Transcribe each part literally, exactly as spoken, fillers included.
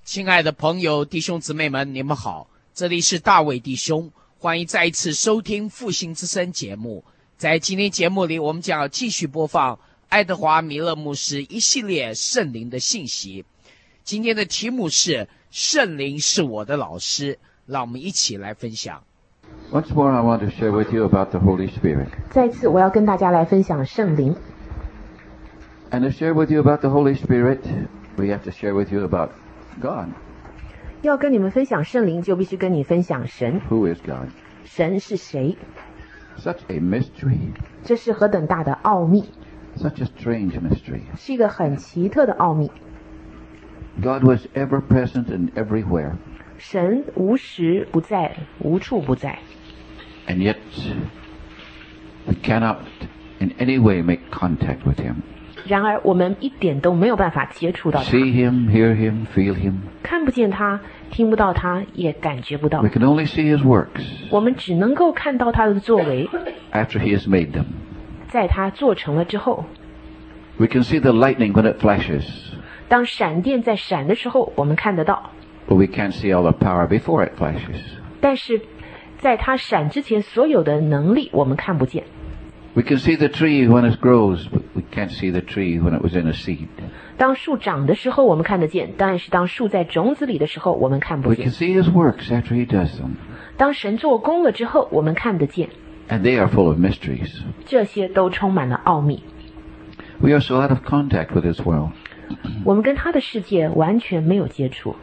亲爱的朋友弟兄姊妹们，你们好，这里是大卫弟兄，欢迎再一次收听复兴之声节目。在今天节目里，我们将要继续播放爱德华米勒牧师一系列圣灵的信息。今天的题目是圣灵是我的老师，让我们一起来分享。 Once more, I want to share with you about the Holy Spirit. 再次，我要跟大家来分享圣灵。 And to share with you about the Holy Spirit, we have to share with you about God. 要跟你们分享圣灵，就必须跟你分享神。 Who is God? 神是谁？ Such a mystery. 这是何等大的奥秘， Such a strange mystery. 是一个很奇特的奥秘。 God was ever present and everywhere. 神无时不在，无处不在。 And yet, we cannot in any way make contact with Him. 然而我们一点都没有办法接触到他， See Him, hear Him, feel Him. 看不见他，听不到他，也感觉不到 We。can only see His works 我们只能够看到他的作为， after He has made them. 在他做成了之后。 We can see the lightning when it flashes, 当闪电在闪的时候，我们看得到， but we can't see all the power before it flashes. 但是在它闪之前，所有的能力我们看不见。 We can see the tree when it grows, but we can't see the tree when it was in a seed. 当树长的时候，我们看得见；但是当树在种子里的时候，我们看不 We 见 can。see His works after He does them, 当神做工了之后，我们看得见。 and they are full of mysteries. 这些都充满了奥秘。 We are so out of contact with this world. 我们跟他的世界完全没有接触。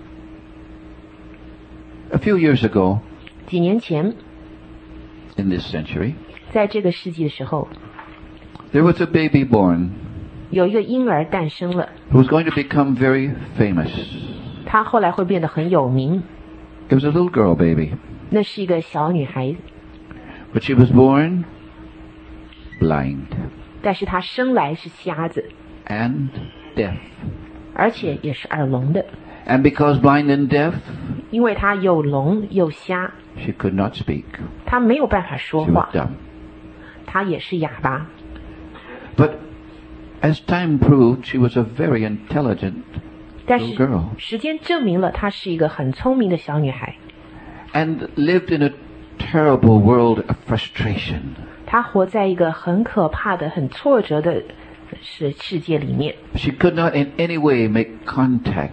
A few years ago, 几年前， in this century, 在这个世纪的时候， there was a baby born 有一个婴儿诞生了， who was going to become very famous. 他后来会变得很有名。 It was a little girl baby, 那是一个小女孩， but she was born blind 但是她生来是瞎子， and deaf. 而且也是耳聋的。 And because blind and deaf, 因为她又聋又瞎， she could not speak. 她没有办法说 She 话 was，dumb. 她也是哑巴。 But as time proved, she was a very intelligent 但 little 是 girl 时间证明了她是一个很聪明的小女孩。 and lived in a terrible world of frustration. 她活在一个很可怕的、很挫折的世世界里面。 She could not in any way make contact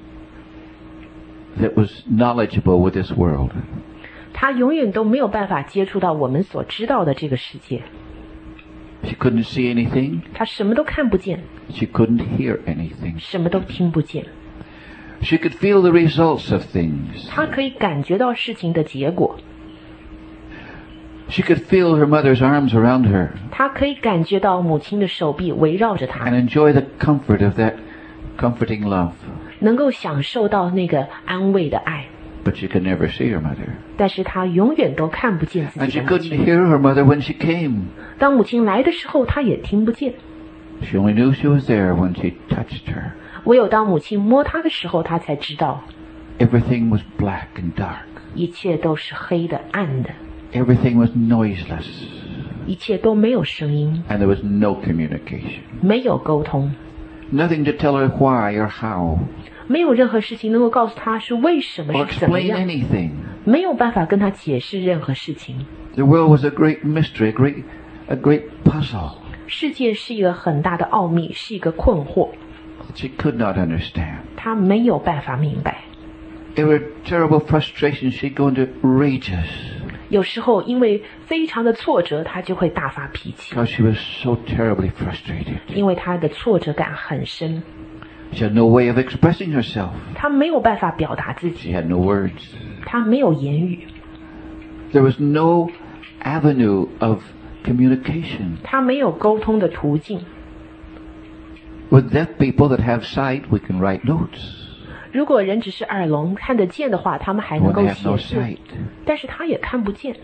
that was knowledgeable with this world. 她永远都没有办法接触到我们所知道的这个世界。 She couldn't see anything. 她什么都看不见， She couldn't hear anything. 什么都听不见。 She could feel the results of things. 她可以感觉到事情的结果， She could feel her mother's arms around her 她可以感觉到母亲的手臂围绕着她， and enjoy the comfort of that comforting love. 能够享受到那个安慰的爱。 But she could never see her mother. 但是她永远都看不见自 And 己 she 的母 couldn't 亲。 hear her mother when she came. 当母亲来的时候，她也听不见。 She only knew she was there when she touched her. 唯有当母亲摸她的时候，她才知道 Everything was black and dark. 一切都是黑的、暗的， Everything was noiseless. 一切都没有声音， And there was no communication. 没有沟通， Nothing to tell her why or how 没有任何事情能够告诉她是为什么 or 是怎么 explain 样， anything. 没有办法跟她解释任何事情。 The world was a great mystery, a great, a great puzzle 世界是一个很大的奥秘，是一个困惑， that she could not understand. 她没有办法明白。 There were terrible frustrations. She'd go into rages 有时候因为非常的挫折，她就会大发脾气， because she was so terribly frustrated. 因为她的挫折感很深， She had no way of expressing herself. 她没有办法表达自 She 己， had no words. 她没有言语， There was no avenue of communication. 她没有沟通的途径。 With deaf people that have sight, we can write notes. 如果人只是耳聋看得见的话，他们还能 When 够 they have no 写字， sight, 但是他也看不见，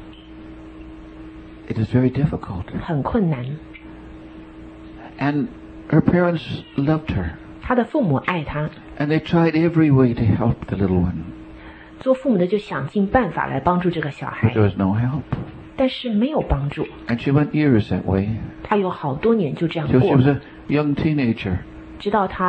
it is very difficult. 很困难。 And her parents loved her, 他的父母爱他， and they tried every way to help the little one. 做父母的就想尽办法来帮助这个小 But 孩， there was no help. 但是没有帮助。 And she went years that way. 他有好多年就这样 So 过 she was 了， a young teenager. 直到他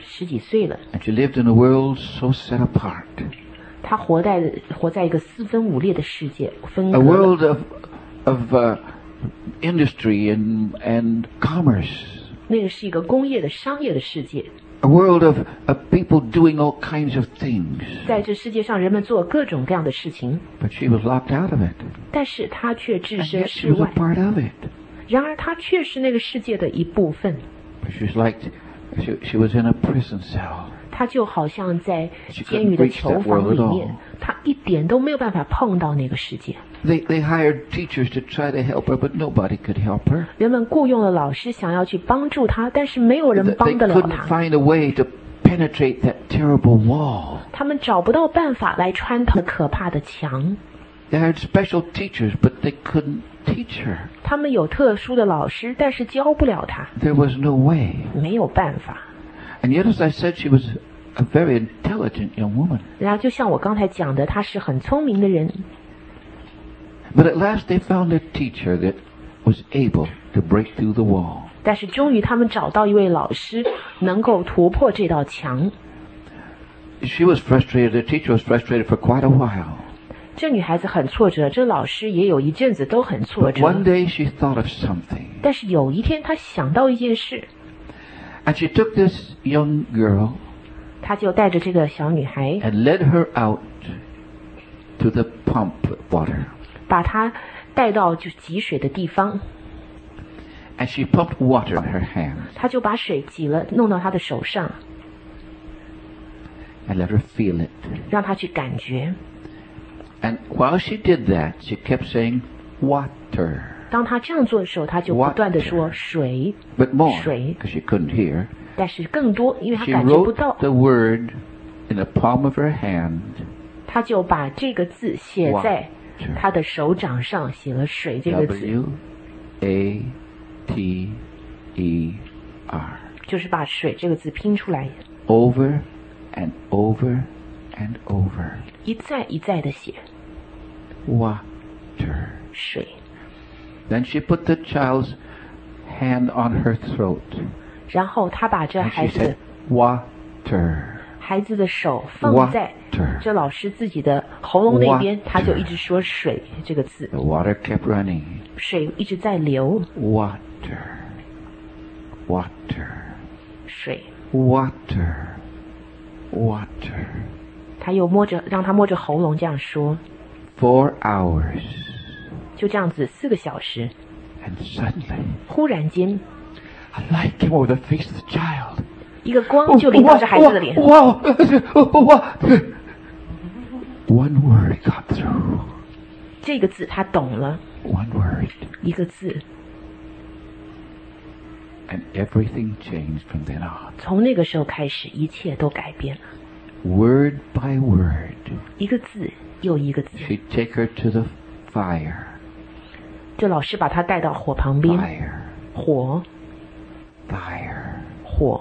十几岁了。 And she lived in a world so set apart. 她活在活在一个四分五裂的世界，分 A 隔 world of of uh, industry and and commerce. 那个是一个工业的商业的世界。 A world of, of people doing all kinds of things. 在这世界上，人们做各种各样的事情， But she was locked out of it. 但是她却置 And 身 yet she 事 was a 外。 part of it. 然而，她却是那个世界的一部分。 But she was like, she, she was in a prison cell. 她就好像在 She couldn't 监狱的 reach 囚 that 房 world 里 at 面 all.， 她一点都没有办法碰到那个世界。 They, they hired teachers to try to help her, but nobody could help her. 人们雇佣了老师，想要去帮助她，但是没有 They, 人 they 帮得了 couldn't 她。 find a way to penetrate that terrible wall. 他们找不到办法来穿透可怕的墙。 They hired special teachers, but they couldn't teach her. 他们有特殊的老师，但是教不了她， There was no way. 没有办法。 And yet, as I said, she was a very intelligent young woman. 然后就像我刚才讲的，她是很聪明的人。 But at last they found a teacher that was able to break through the wall. 但是终于他们找到一位老师，能够突破这道墙。 She was frustrated. The teacher was frustrated for quite a while. 这女孩子很挫折，这老师也有一阵子都很挫 But one 折。 day she thought of something. 但是有一天，她想到一件事， And she took this young girl 她就带着这个小女孩， and led her out to the pump water. 把她带到就挤水的地方， And she pumped water in her hands 她就把水挤了，弄到她的手上， and let her feel it. 让她去感觉。 And while she did that, she kept saying, water. 当她这样做的时候，她就不断的说水， But more, 水。 because she couldn't hear. 但是更多，因为她 She 感觉不 wrote 到， the word in the palm of her hand. 她就把这个字写在她的手掌上，写了水这个字， W A T E R. 就是把水这个字拼出来， Over and over and over. 一再一再的写 Water. 水。 Then she put the child's hand on her throat. 然后她把这 And 孩 she 子 said, water. 孩子的手放在 Water. 这老师自己的喉咙那边， Water. 他就一直说水这个字， The water kept running. 水一直在流， Water. Water. 水。 Water. Water. 他又摸着，让他摸着喉咙这样说， Four hours. 就这样子四个小时。 And suddenly, 忽然间， a light came over the face of the child. 一个光就临到这孩子的脸， Wow! Wow! One word got through. 这个字他懂了， One word. 一个字。 And everything changed from then on. 从那个时候开始，一切都改变了， Word by word. 一个字又一个字。 She'd take her to the fire. 这老师把他带到火旁边， Fire. 火 Fire. 火。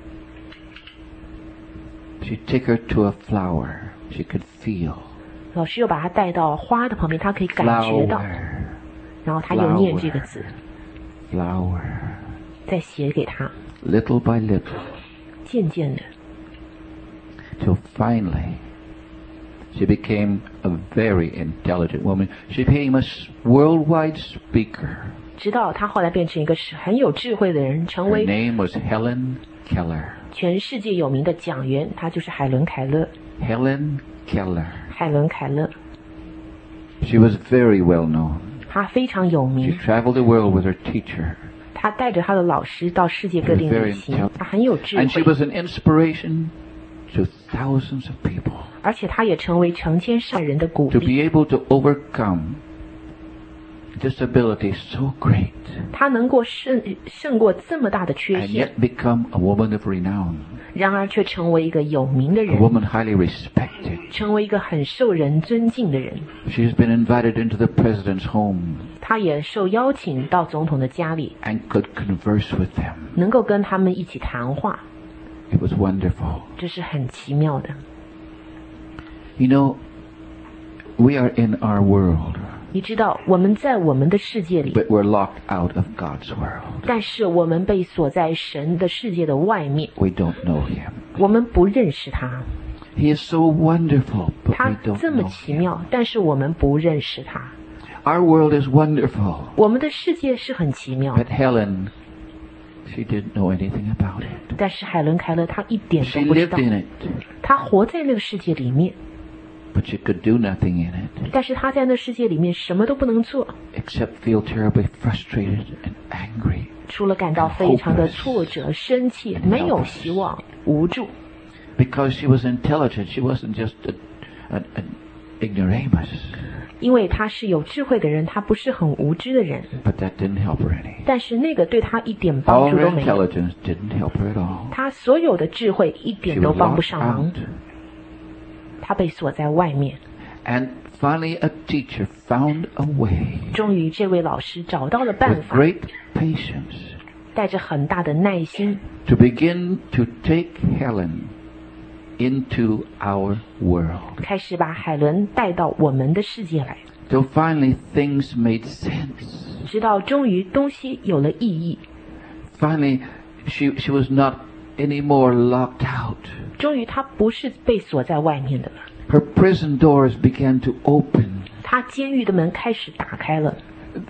She'd take her to a flower. She could feel. 老师又把他带到花的旁边，他可以感觉到， Flower. 然后他又念这个字， Flower. 再写给他， Little by little. 渐渐的， Till finally, she became a very intelligent woman. She became a s- worldwide speaker. 直到他后来变成一个是很有智慧的人，成 Her 为 name was Helen Keller. 全世界有名的讲员，他就是海伦凯勒。 Helen Keller. 海伦凯勒， She was very well known. 他非常有 She 名， traveled the world with her teacher. 他带着他的老师到世界各地 She was very 旅行 intelligent.， 他很有智 And she 慧， was an inspiration to thousands of people 而且他也成为成千上人的鼓 to 励。 be able to overcome disability so great 他能够胜胜过这么大的缺 and 陷， yet become a woman of renown, 然而却成为一个有名的 a 人， woman highly respected. 成为一个很受人尊敬的人。 She's been invited into the president's home 他也受邀请到总统的家里， and could converse with them. 能够跟他们一起谈话， It was wonderful. 这是很奇妙的。 You know, we are in our world. 你知道我们在我们的世界里， but we're locked out of God's world. 但是我们被锁在神的世界的外面， We don't know Him. 我们不认识他。 He is so wonderful, but 他 we don't 这么 know 奇 Him. 妙，但是我们不认识他。 Our world is wonderful, 我们的世界是很奇妙， but Helen, she didn't know anything about it. 但是海伦凯勒她一点 She 都不知 lived 道， in it, 她活在那个世界里面， but she could do nothing in it 但是她在那世界里面什么都不能做， except feel terribly frustrated and angry. 除了感到非常的挫折、生气，没有希望、无助。 Because she was intelligent, she wasn't just a, an, an ignoramus. 因为她是有智慧的人，她不是很无知的人， But that didn't help her any. 但是那个对她一点帮 All 助 her 都没有， intelligence didn't help her at all. 她所有的智慧一 She 点都 was 帮不 locked 上忙 out.， 她被锁在外面。 And finally a teacher found a way 终于，这位老师找到了办 with 法， great patience 带着很大的耐心， to begin to take Helen into our world. 开始把海伦带到我们的世界来， Till finally things made sense. 直到终于东西有了意义， Finally, she, she was not anymore locked out. 终于她不是被锁在外面的了。 Her prison doors began to open. 她监狱的门开始打开了，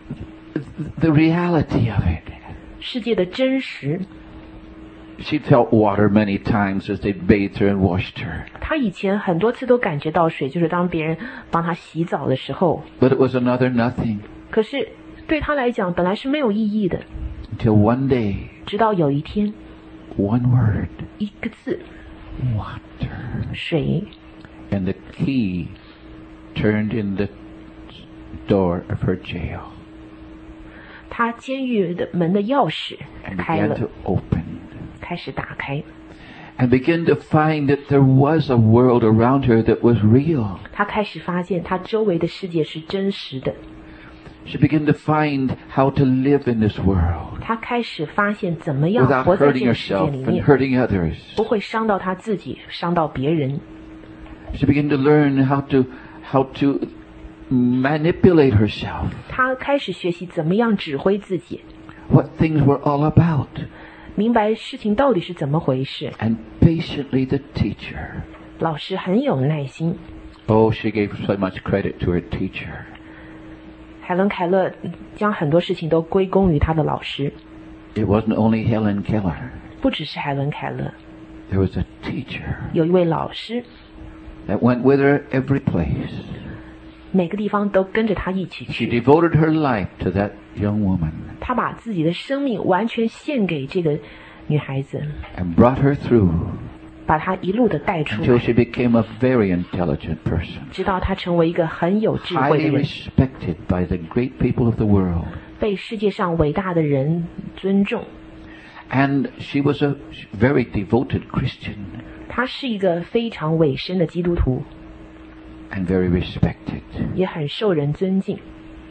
The reality of it. 世界的真实。 She felt water many times as they bathed her and washed her. 她以前很多次都感觉到水，就是当别人帮她洗澡的时候， But it was another nothing. 可是对她来讲本来是没有意义的。 Until one day, 直到有一天， one word, 一个字 water. 水， And the key turned in the door of her jail 她监狱的门的钥匙 and 开 began 了， to open 开始打开。 and began to find that there was a world around her that was real. 她开始发现她周围的世界是真实的， She began to find how to live in this world 她开始发现怎么样 without 活在这 hurting 个世界 herself 里 and 面， hurting others. 不会伤到她自己，伤到别人。 She began to learn how to how to manipulate herself, 她开始学习怎么样指挥自己， what things were all about. 明白事情到底是怎么回事。 And patiently the teacher, 老师很有耐心， oh, she gave so much credit to her teacher. 海伦凯勒将很多事情都归功于她的老师， It wasn't only Helen Keller. 不只是海伦凯勒， There was a teacher 有一位老师， that went with her every place. 每个地方都跟着她一起 She 去。 devoted her life to that young woman 她把自己的生命完全献给这个女孩子， and brought her through 把她一路的带出 until 来， she became a very intelligent person, 直到她成为一个很有智慧的 highly 人， respected by the great people of the world. 被世界上伟大的人尊重。 And she was a very devoted Christian 她是一个非常委身的基督徒， and very respected. 也很受人尊敬。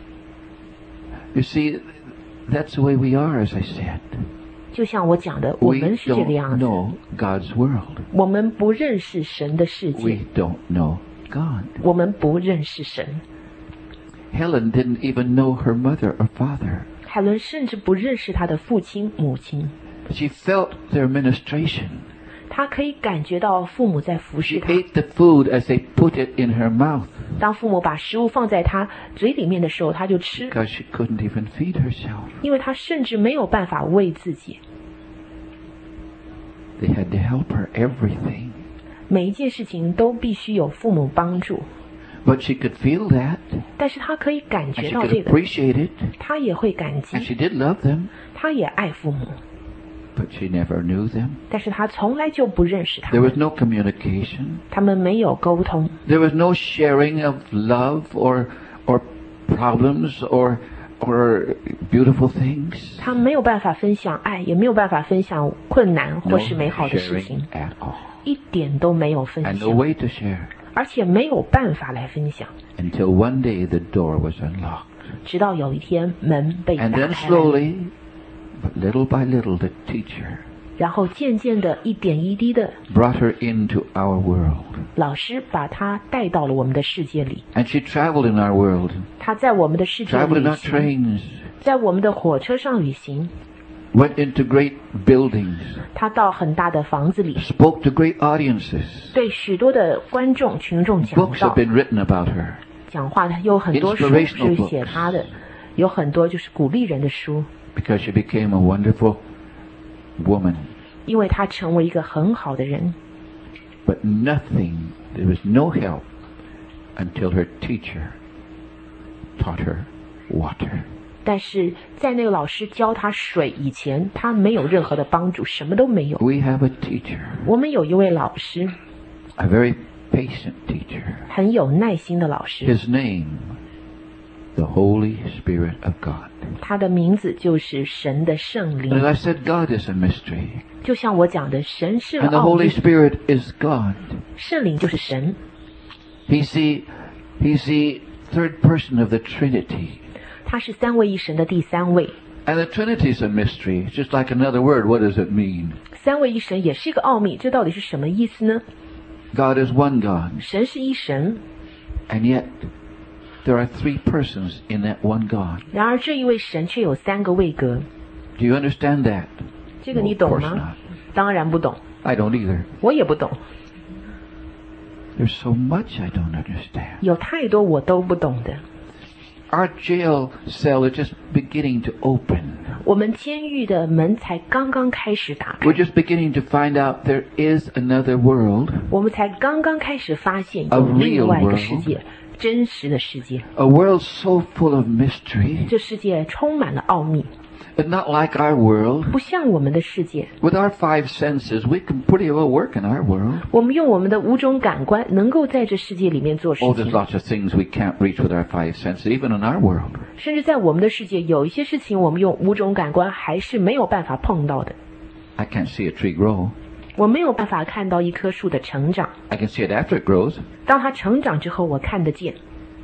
You see, that's the way we are, as I said. 就像我讲的，我 We 们是这个 don't 样子， know God's world. 我们不认识神的世界 We，don't know God. 我们不认识神。 Helen didn't even know her mother or father. 海伦甚至不认识他的父亲母亲， She felt their ministration. 她可以感觉到父母在服侍 She 她。 ate the food as they put it in her mouth 当父母把食物放在她嘴里面的时候，她就吃， because she couldn't even feed herself. 因为她甚至没有办法喂自己。 They had to help her everything. 每一件事情都必须有父母帮助， But she could feel that, 但是她可以感 and 觉 she 到 could 这个， appreciate it, 她也会感 and 激， she did love them, 她也爱父母， but she never knew them. 但是她从来就不认识他 There 们， was no communication. 他们没有沟通， There was no sharing of love or or problems or or beautiful things. 他没有办法分享爱，也没有办法分享困难 No 或是美好的事 sharing 情， at all. 一点都没有分 And no 享， way to share. 而且没有办法来分享。 Until one day the door was unlocked. 直到有一天门被打 And then 开来， slowly, but little by little, the teacher 然后渐渐的一点一滴的 brought her into our world. 老师把她带到了我们的世界里。 And she traveled in our world, 她在我们的世界 traveled in 旅 our 行， trains, 在我们的火车上旅行。 went into great buildings, 她到很大的房子里， spoke to great audiences. 对许多的观众群众讲 Books have 道 been written about her. 讲话，有很多书 Inspirational 是写她的，有很多就是鼓励人的书， Because she became a wonderful woman. 因为她成为一个很好的人。 But nothing, there was no help until her teacher taught her water. 但是在那个老师教她水以前，她没有任何的帮助，什么都没有。 We have a teacher, 我们有一位老师， a very patient teacher. 很有耐心的老师， His name, the Holy Spirit of God. 他的名字就是神的圣 And 灵。 as I said, God is a mystery. 就像我讲的，神是 And the 奥 Holy 秘， Spirit is God. 圣灵就是神， He's the, he's the third person of the Trinity. 他是三位一神的第三位。 And the Trinity is a mystery. It's just like another word. What does it mean? 三位一神也是一个奥秘，这到底是什么意思呢？ God is one God. 神是一神， And yet, there are three persons in that one God. 然而这一位神却有三个位格， Do you understand that? 这个 No, 你 of 懂 course 吗？ not. 当然不懂， I don't either. 我也不懂， There's so much I don't understand. 有太多我都不懂的。 Our jail cell is just beginning to open. 我们监狱的门才刚刚开始打开 We're，just beginning to find out there is another world, 我们才刚刚开始发现 A 有 real 另外一个 world 世界，真实的世界。 a world so full of mystery, 这世界充满了奥秘， but not like our world. 不像我们的世界。 With our five senses, we can pretty well work in our world. 我们用我们的五种感官，能够在这世界里面做事 Oh, there's 情。 lots of things we can't reach with our five senses, even in our world. 甚至在我们的世界，有一些事情我们用五种感官还是没有办法碰到的。 I can't see a tree grow. 我没有办法看到一棵树的成长， I can see it after it grows. 当它成长之后，我看得见。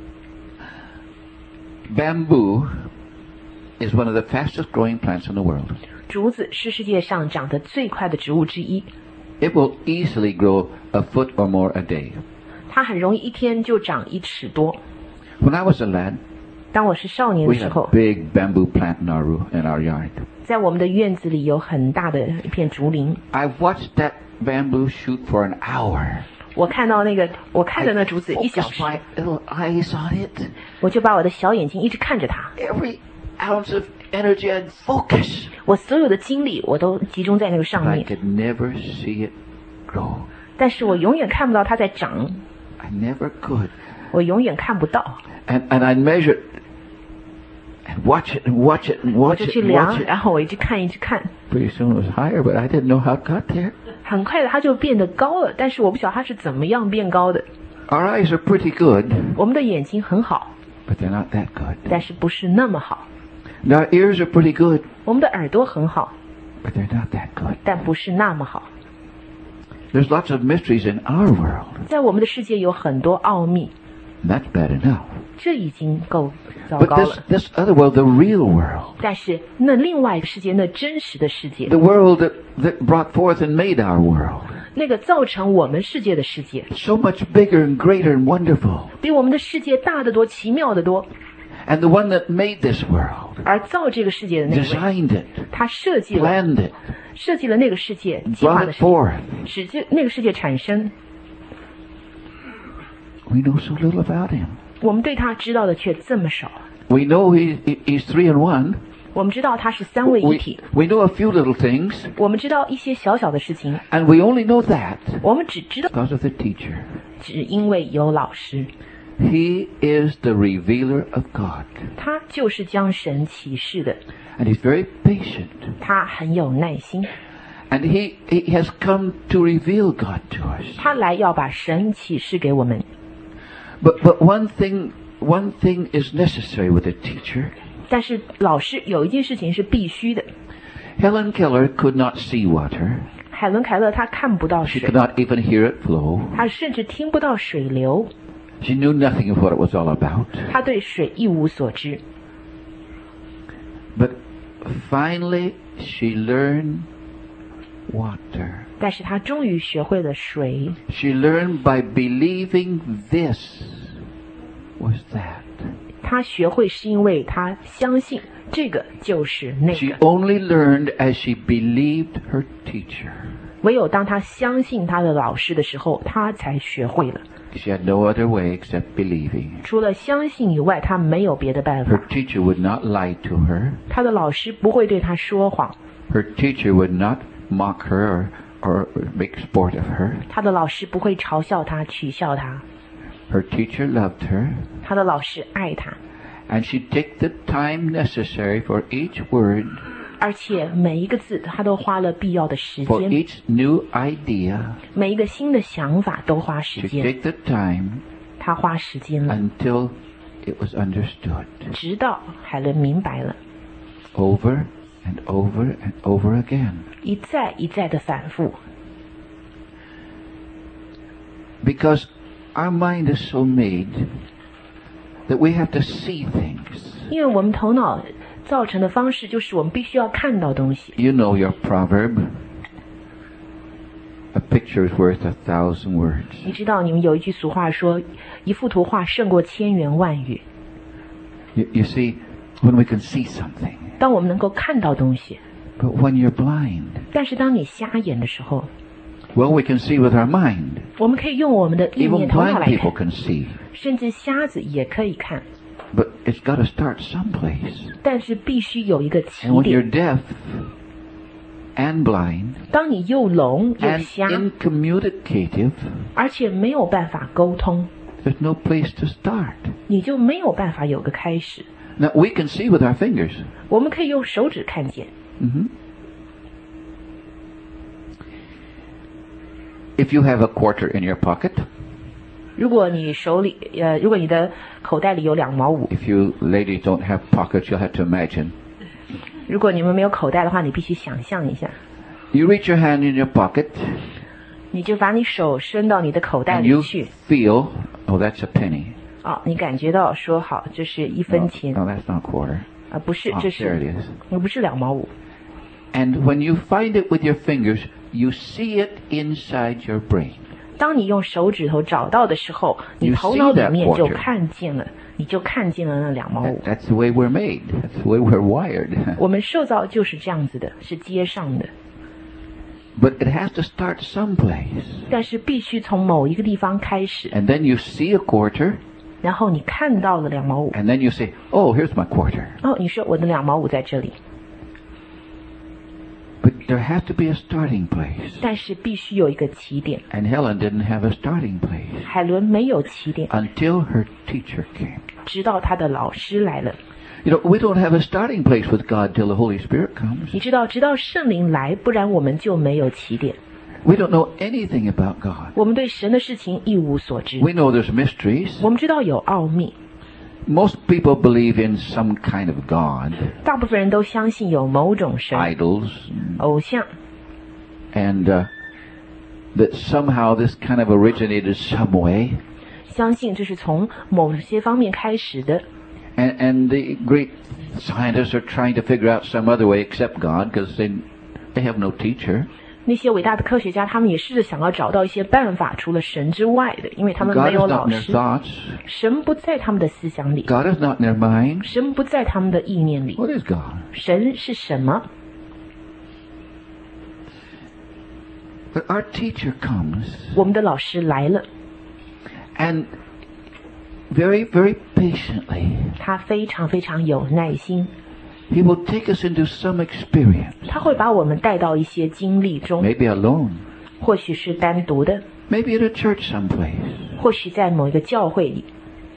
Bamboo is one of the fastest growing plants in the world. 竹子是世界上长得最快的植物之一， It will easily grow a foot or more a day. 它很容易一天就长一尺多。 When I was a lad, 当我是少年 we 的时 had a 候， big bamboo plant in our roo- in our yard. 在我们的院子里有很大的一片竹林， I watched that bamboo shoot for an hour. 我看到那个，我看着那竹子一小 Focused 时， my little eyes on it. 我就把我的小眼睛一直看着它， Every ounce of energy and focus. 我所有的精力我都集中在那个上 But I 面， could never see it grow. 但是我永远看不到它在长， I never could. 我永远看不到。 And and I measured and watch it and watch it and 我 watch 就 it 去 and 量， watch it. 然后我一直看一直看， Pretty soon it was higher, but I didn't know how it got there. 很快的它就变得高了，但是我不晓得它是怎么样变高的。 Our eyes are pretty good, 我们的眼睛很好， but they're not that good. 但是不是那么好。 And our ears are pretty good, 我们的耳朵很好， but they're not that good. 但不是那么好。 There's lots of mysteries in our world. 在我们的世界有很多奥秘， And that's bad enough. 这已经够糟 But 糕 this 了。 this other world, the real world, 但是那另外一个世界，那真实的世界， the world that, that brought forth and made our world, 那个造成我们世界的世界， so much bigger and greater and wonderful. 比我们的世界大得多，奇妙得多。 And the one that made this world, 而造这个世界的那位， designed it, 他设计了 planned it, 设计了那个世界，计划 brought 的 it 世界， forth. 使这那个世界产生。 We know so little about him. 我们对他知道的却这么少。 We know he, he- he's three in one. 我们知道他是三位一 We, 体， we know a few little things, 我们知道一些小小的事情， and we only know that 我们只知道， because of the teacher. 只因为有老师， He is the revealer of God. 他就是将神启示的， And he's very patient. 他很有耐心， And he, he has come to reveal God to us. 他来要把神启示给我们。 But, but one thing, one thing is necessary with a teacher. 但是老师有一件事情是必须的， Helen Keller could not see water. 海伦凯勒他看不到 She 水 could，not even hear it flow. 他甚至听不到水流， She knew nothing of what it was all about. 他对水一无所知。 But finally, she learned water. 但是他终于学会了水。 She learned by believing this was that. 他学会是因为他相信这个就是那 She 个。 only learned as she believed her teacher. 唯有当他相信他的老师的时候，他才学会了。 She had no other way except believing. 除了相信以外，他没有别的办 Her 法。 teacher would not lie to her. 他的老师不会对他说谎， Her teacher would not mock her or, or make sport of her. 他的老师不会嘲笑他、取笑他。 Her teacher loved her, 他的老师爱他， and she'd take the time necessary for each word, 而且每一个字他都花了必要的时 for 间， each new idea. 每一个新的想法都花时 To 间。 take the time 他花时间了， until it was understood. 直到海伦明白了， Over and over and over again. 一再一再的反复。 Because our mind is so made that we have to see things. 因为我们头脑造成的方式就是我们必须要看到东西。 You know your proverb. A picture is worth a thousand words. 你知道你们有一句俗话说，一幅图画胜过千言万语。 You, you see, when we can see something. 当我们能够看到东西， But when you're blind, 但是当你瞎眼的时候， well, we can see with our mind. 我们可以用我们的意 Even 念头脑 blind 来 people 看， can see. 甚至瞎子也可以看， But it's got to start someplace. 但是必须有一个起 And when you're 点。 deaf and blind 当你又聋又 and 瞎， incommunicative, 而且没有办法沟通， there's no place to start. 你就没有办法有个开始。 Now, we can see with our fingers. 我们可以用手指看见。 Mhm. If you have a quarter in your pocket, 如果你手里呃，如果你的口袋里有两毛五， if you ladies don't have pockets, you'll have to imagine. 如果你们没有口袋的话，你必须想象一下， You reach your hand in your pocket 你就把你手伸到你的口袋 and 里 you 去。 feel, oh, that's a penny. 哦，你感觉到说好，这是一 No, 分钱 no, that's not a quarter. 啊，不是， Ah, 这 there 是 it is. 呃不是两毛五。 And when you find it with your fingers, you see it inside your brain. 当你用手指头找到的时候，你 You 头脑里 see that 面就 quarter. 看见了，你就看见了那两毛 That, 五。 that's the way we're made. That's the way we're wired. 我们受造就是这样子的，是接上的， But it has to start someplace. 但是必须从某一个地方开始， And then you see a quarter, 然后你看到了两毛五， and then you say, oh, here's my quarter. 哦，你说我的两毛五在这里， But there has to be a starting place. 但是必须有一个起点。 And Helen didn't have a starting place 海伦没有起点， until her teacher came. 直到她的老师来了。 You know, we don't have a starting place with God till the Holy Spirit comes. 你知道，直到圣灵来，不然我们就没有起点。 We don't know anything about God. 我们对神的事情一无所知。 We know there's mysteries. 我们知道有奥秘， Most people believe in some kind of God, 大部分人都相信有某种神、 idols, 偶像， and uh, that somehow this kind of originated some way. 相信这是从某些方面开始的。 And, and the great scientists are trying to figure out some other way except God because they, they have no teacher. 那些伟大的科学家，他们也试着想要找到一些办法，除了神之外的，因为他们 God 没 is 有 not 老 in their 师。 thoughts. 神不在他们的思想里， God is not in their mind. 神不在他们的意念里。 What is God? 神是什么？ But our teacher comes 我们的老师来了， and very, very patiently, 他非常非常有耐心， he will take us into some experience, 他会把我们带到一些经历中， maybe alone, 或许是单独的， maybe at a church someplace, 或许在某一个教会里，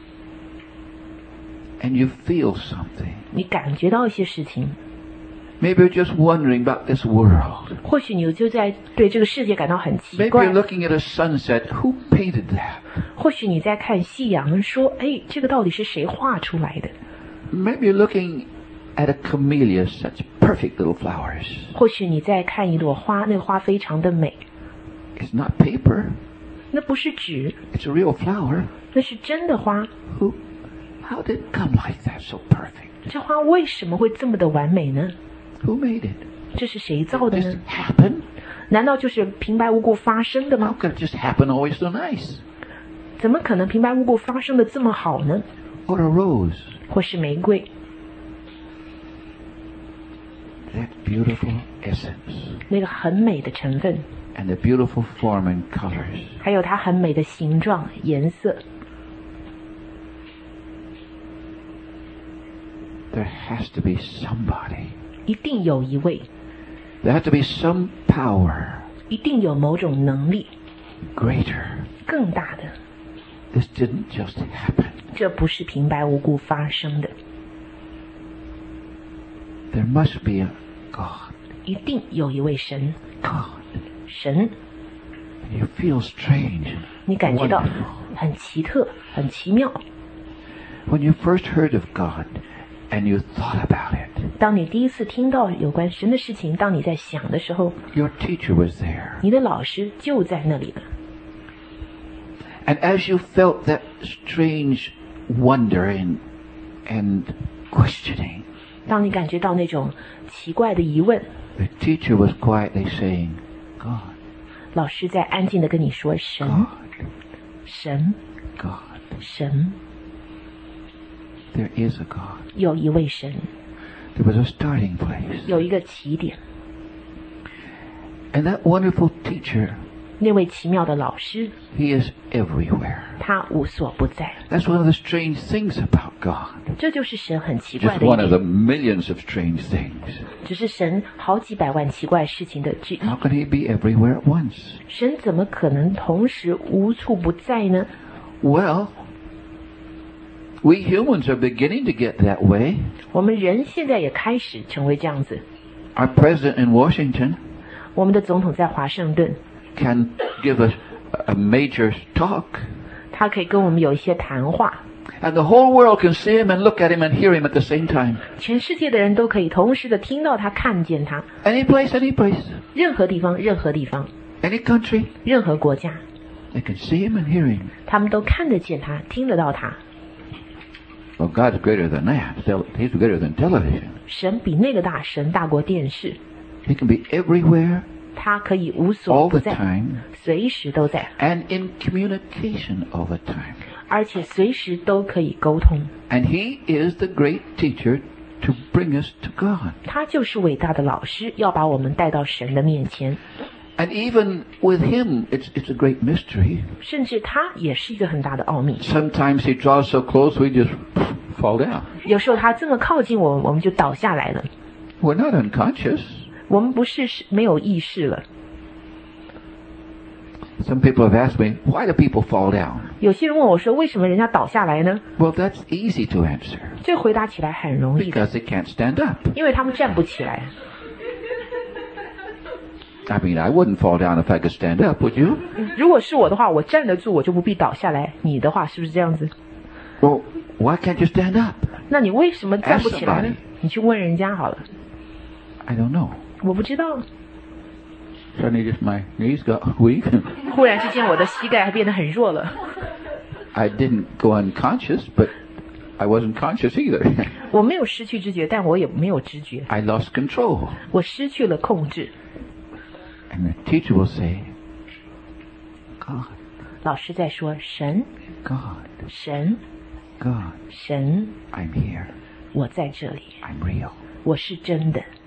and you feel something. 你感觉到一些事情， Maybe you're just wondering about this world. 或许你就在对这个世界感到很奇 Maybe 怪 you're，looking at a sunset. Who painted that? 或许你在看夕阳，说：“哎，这个到底是谁画出来的？” Maybe you're looking at a camellia, such perfect little flowers. 或许你在看一朵花，那个花非常的美， It's not paper. 那不是纸， It's a real flower. 那是真的花。 Who? How did it come like that, so perfect? 这花为什么会这么的完美呢？ Who made it? 这是谁造的 Did 呢 this？happen? 难道就是平白无故发生的 How 吗？ could it just happen always so nice? 怎么可能平白无故发生的这么好呢？ Or a rose, 或是玫瑰， that beautiful essence, 那个很美的成分， and the beautiful form and colors. 还有它很美的形状、颜色， There has to be somebody. 一定有一位， There has to be some power 一定有某种能力 greater. 更大的， This didn't just happen. 这不是平白无故发生的， There must be a God. 一定有一位神， God. 神， And you feel strange. 你感觉到 Wonderful. 很奇特、很奇妙。 When you first heard of God and you thought about it, 当你第一次听到有关神的事情，当你在想的时候， your teacher was there. 你的老师就在那里了。 And as you felt that strange wondering and questioning, 当你感觉到那种奇怪的疑问， the teacher was quietly saying, God, 老师在安静的跟你说：“神， God, 神， God. 神， There is a God. 有一位神， There was a starting place. 有一个起点。 And that wonderful teacher, 那位奇妙的老师， he is everywhere. 他无所不在。 That's one of the strange things about God. 这就是神很奇怪 Just 的一 one of the 点， millions of strange things. 只是神好几百万奇怪事情的之一。 How can he be everywhere at once? 神怎么可能同时无处不在呢？ Well, we humans are beginning to get that way. 我们人现在也开始成为这样子。 Our president in Washington 我们的总统在华盛顿， can give us a major talk, 他可以跟我们有一些谈话， and the whole world can see him and look at him and hear him at the same time. 全世界的人都可以同时的听到他、看见他。 Any place, any place, 任何地方，任何地方， any country, 任何国家， they can see him and hear him. 他们都看得见他，听得到他。 Well, God's greater than that. He's greater than television. 神比那个大，神大过电视， He can be everywhere, 他可以无所 all 不 the 在， time, 随时都在， and in communication all the time. 而且随时都可以沟通。 And he is the great teacher to bring us to God. 他就是伟大的老师，要把我们带到神的面前。 And even with him, it's, it's a great mystery. 甚至他也是一个很大的奥秘。 Sometimes he draws so close we just fall down. 有时候他这么靠近我们，我们就倒下来了。 We're not unconscious. 我们不是没有意识了。 Some people have asked me, why do people fall down? 有些人问我说，为什么人家倒下来呢？ Well, that's easy to answer. 这回答起来很容易的， Because they can't stand up. 因为他们站不起来。 I mean, I wouldn't fall down if I could stand up, would you? 如果是我的话，我站得住，我就不必倒下来。你的话是不是这样子？ Well, why can't you stand up? 那你为什么站不起来呢 Ask somebody.？ 你去问人家好了。 I don't know. 我不知道。 Suddenly just my knees got weak. 忽然之间，我的膝盖还变得很弱了。 I didn't go unconscious, but I wasn't conscious either. 我没有失去知觉，但我也没有知觉。 I lost control. 我失去了控制。 And the teacher will say, God, 老师在说：“神， God, 神， God, 神， I'm here. 我在这里， I'm real. 我是真的。